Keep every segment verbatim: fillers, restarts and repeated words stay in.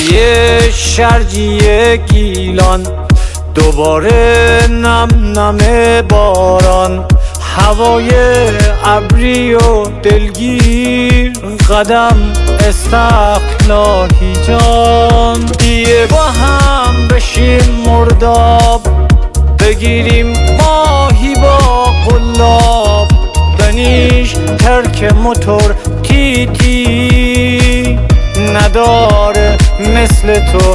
هوای شرجی گیلان، دوباره نم نم باران، هوای ابری و دلگیر، قدم استقلاهی جان. دیگه با هم بشیم مرداب، بگیریم ماهی با قلاب، بنیش ترک موتور تی تی، نداره مثل تو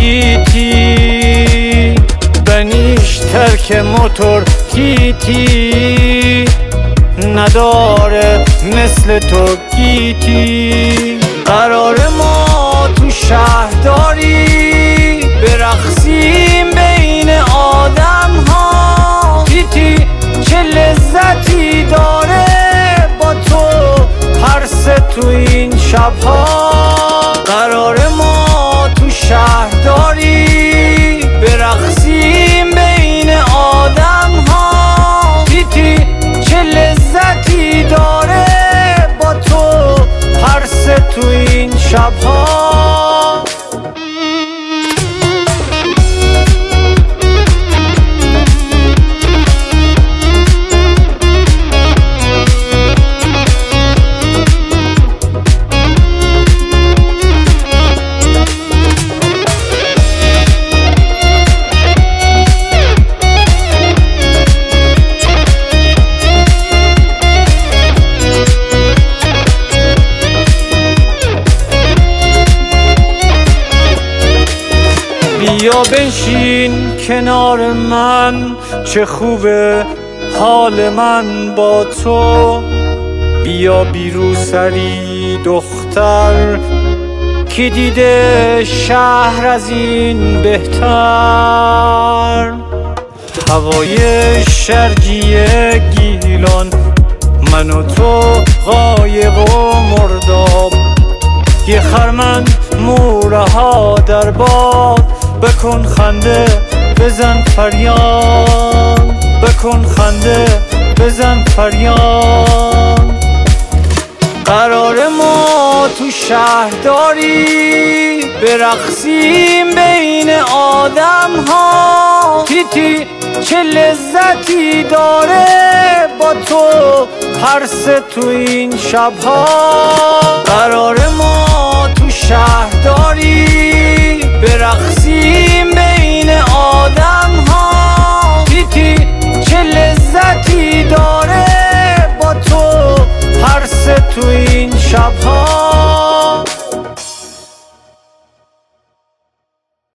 گیتی. بنیش ترک موتور تی تی، نداره مثل تو گیتی. قرار ما تو شهرداری برقصیم بین آدم ها، گیتی چه لذتی داره با تو پرس تو این شبها. قرار ما تو شهرداری برقصیم بین آدم ها، گیتی چه لذتی داره با تو پرس تو این شبها. بیا بنشین کنار من، چه خوبه حال من با تو. بیا بیرو سری دختر، کی دیده شهر از این بهتر. هوای شرجی گیلان، من و تو قایق و مرداب، یه خرمن موره ها در باد. بکن خنده بزن فریاد، بکن خنده بزن فریاد. قرار ما تو شهرداری برقصیم بین آدم ها، گیتی چه لذتی داره با تو پرس تو این شبها. قرار